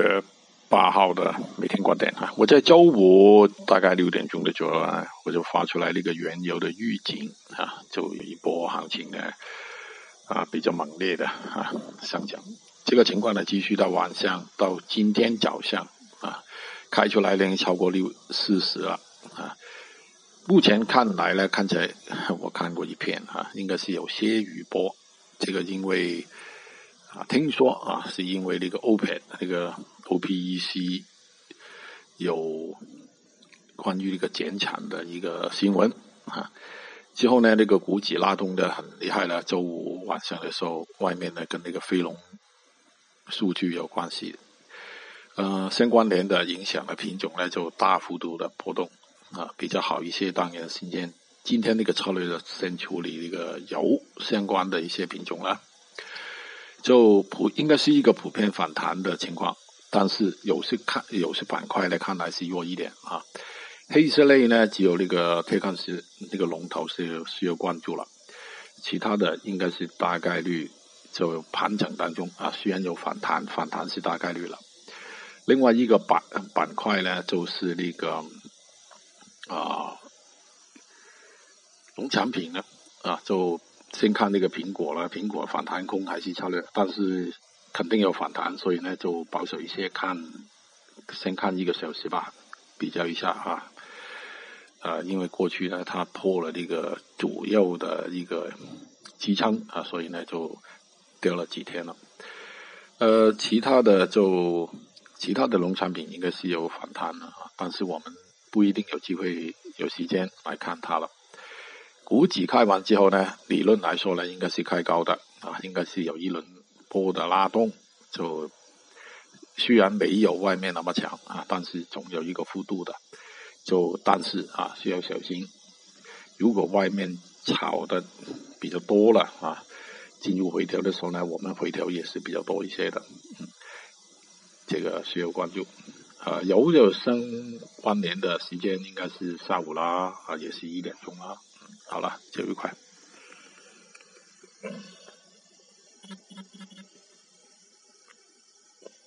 8号的每天观点啊，我在周五大概6点钟的左右啊，我就发出来那个原油的预警啊，就有一波行情呢比较猛烈的上涨。这个情况呢继续到晚上，到今天早上开出来呢超过40了啊。目前看来呢，看起来我看过一片应该是有些余波。这个因为听说是因为那个 OPEC 那个 OPEC 有关于那个减产的一个新闻之后呢，那个股指拉动的很厉害了。周五晚上的时候，外面呢跟那个非农数据有关系，相关联的影响的品种呢就大幅度的波动比较好一些。当然今天那个策略的先处理那个油相关的一些品种了，就应该是一个普遍反弹的情况，但是有些板块呢看来是弱一点黑色类呢只有那个铁矿石那个龙头是需要关注了，其他的应该是大概率就盘整当中虽然有反弹是大概率了。另外一个板块呢就是那个农产品呢就先看那个苹果了，苹果反弹空还是策略，但是肯定有反弹，所以呢就保守一些，先看1个小时吧，比较一下因为过去呢它破了那个主要的一个支撑所以呢就掉了几天了。其他的农产品应该是有反弹了但是我们不一定有机会有时间来看它了。股指开完之后呢，理论来说呢应该是开高的应该是有一轮波的拉动，就虽然没有外面那么强但是总有一个幅度的，但是需要小心，如果外面炒的比较多了进入回调的时候呢，我们回调也是比较多一些的这个需要关注。油的相关联的时间应该是下午啦也是1点钟啦。好了，就愉快。